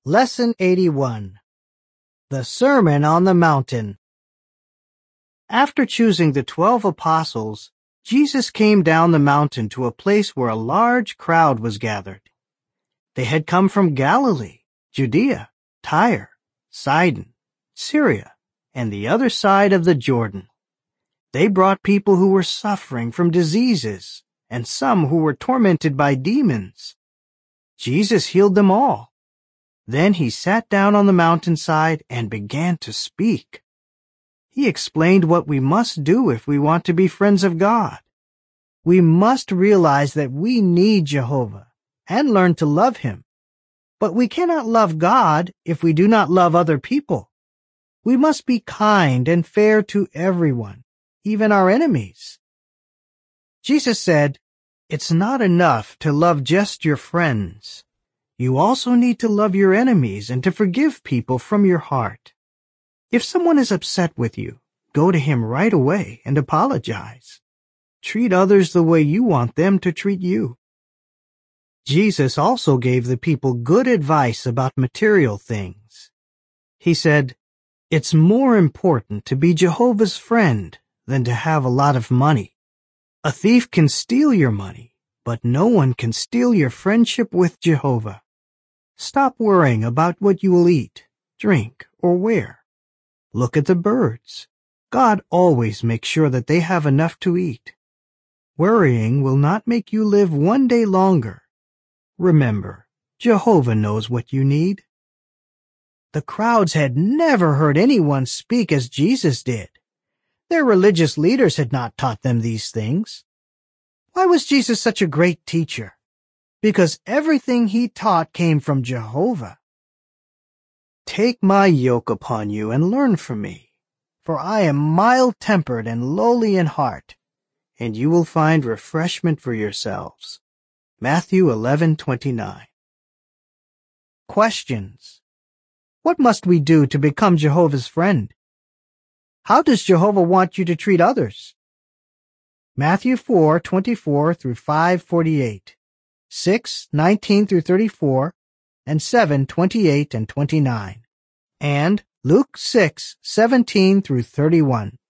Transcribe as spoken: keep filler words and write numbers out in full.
Lesson eighty-one. The Sermon on the Mountain. After choosing the twelve apostles, Jesus came down the mountain to a place where a large crowd was gathered. They had come from Galilee, Judea, Tyre, Sidon, Syria, and the other side of the Jordan. They brought people who were suffering from diseases and some who were tormented by demons. Jesus healed them all. Then he sat down on the mountainside and began to speak. He explained what we must do if we want to be friends of God. We must realize that we need Jehovah and learn to love him. But we cannot love God if we do not love other people. We must be kind and fair to everyone, even our enemies. Jesus said, "It's not enough to love just your friends. You also need to love your enemies and to forgive people from your heart. If someone is upset with you, go to him right away and apologize. Treat others the way you want them to treat you." Jesus also gave the people good advice about material things. He said, "It's more important to be Jehovah's friend than to have a lot of money. A thief can steal your money, but no one can steal your friendship with Jehovah. Stop worrying about what you will eat, drink, or wear. Look at the birds. God always makes sure that they have enough to eat. Worrying will not make you live one day longer. Remember, Jehovah knows what you need." The crowds had never heard anyone speak as Jesus did. Their religious leaders had not taught them these things. Why was Jesus such a great teacher? Because everything he taught came from Jehovah. "Take my yoke upon you and learn from me, for I am mild-tempered and lowly in heart, and you will find refreshment for yourselves." Matthew eleven twenty-nine. Questions. What must we do to become Jehovah's friend? How does Jehovah want you to treat others? Matthew four twenty-four through five forty-eight, six nineteen through thirty-four, and seven twenty-eight and twenty-nine, and Luke six seventeen through thirty-one.